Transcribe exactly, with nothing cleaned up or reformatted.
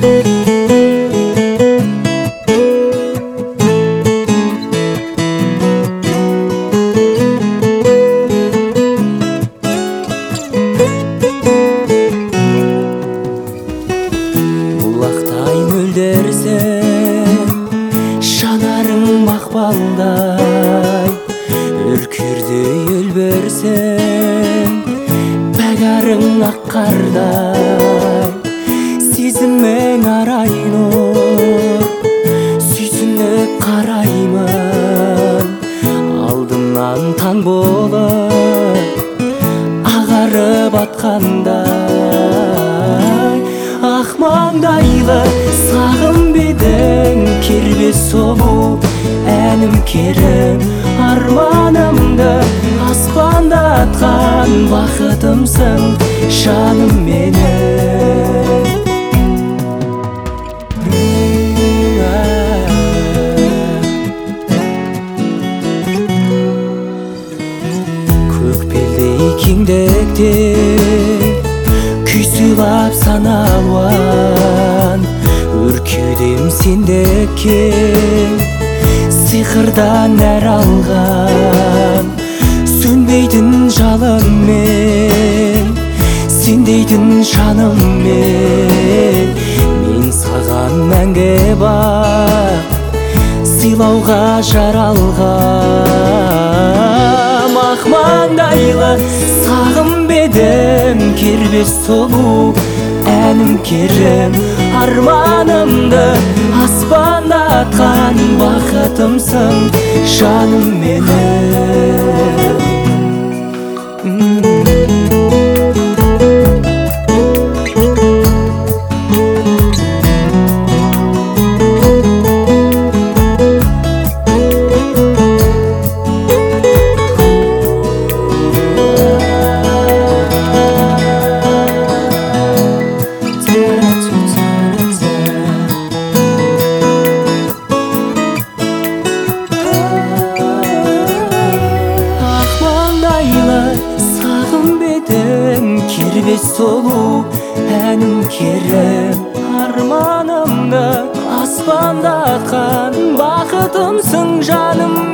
Булактай мөлдөрсөң, жанарың макбалдай, үркүрдөй өлбөрсөң, багарың ак кардай. Сезимең арайнур, сүйсүнүп караймын, алдымнан таң болуп агарып аткандай. Ак маңдайлы сагым бедең, кирбес солуу әним керем, арманымды аспанда аткан бакытымсың, жаным менің. Көк белдей кеңдекте күйсүлап саналуан, үркүдем сендекең, сыйкырдан әр алган. Сөнбейтін жалын мен, сендейтін жаным мен, мен саған мәңгі бақ сыйлауға жаралғам. Ақ маңдайлы сағым бедім, кербес солуу әнім керем, арманымды аспанда аткан бақытымсың, жаным менің. Сағым бедім, кербес солуу әнім керем, арманымды аспанда аткан бақытымсың, жаным